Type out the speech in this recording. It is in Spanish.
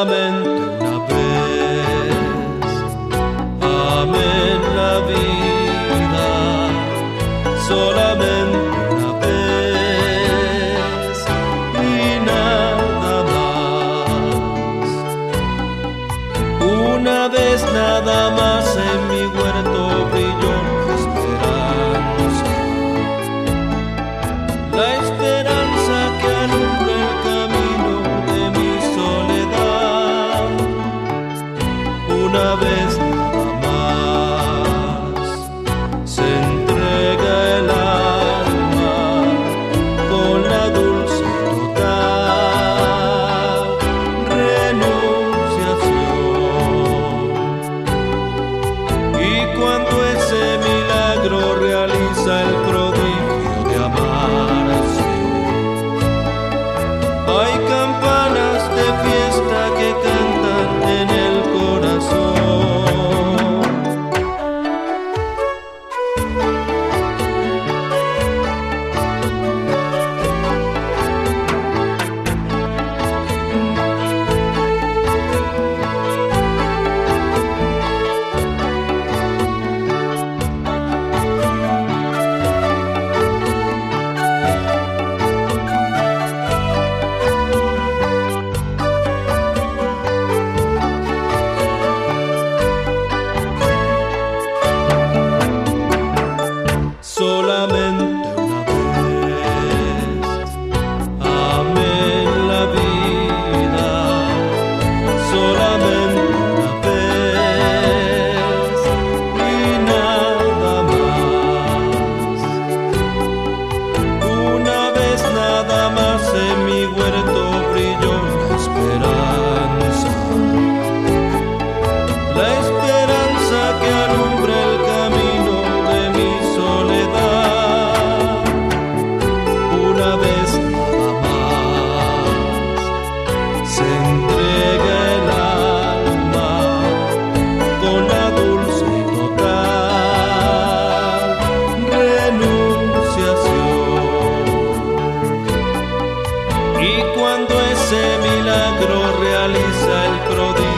solamente una vez. Amén la vida, solamente una vez y nada más. Una vez nada más en mi huerto brilló la esperanza que alumbra el camino de mi soledad. Una vez nada más se entrega el alma con la dulce total renunciación. Y cuando ese milagro realiza el prodigio de amar, hay campanas de fiesta que cantan en el corazón. Solamente una vez, amén la vida, solamente una vez y nada más. Una vez nada más en mi huerto brilló la esperanza que alumbra el camino de mi soledad. Una vez nada más se entrega el alma con la dulce y total renunciación. Y cuando ese milagro realiza el prodigio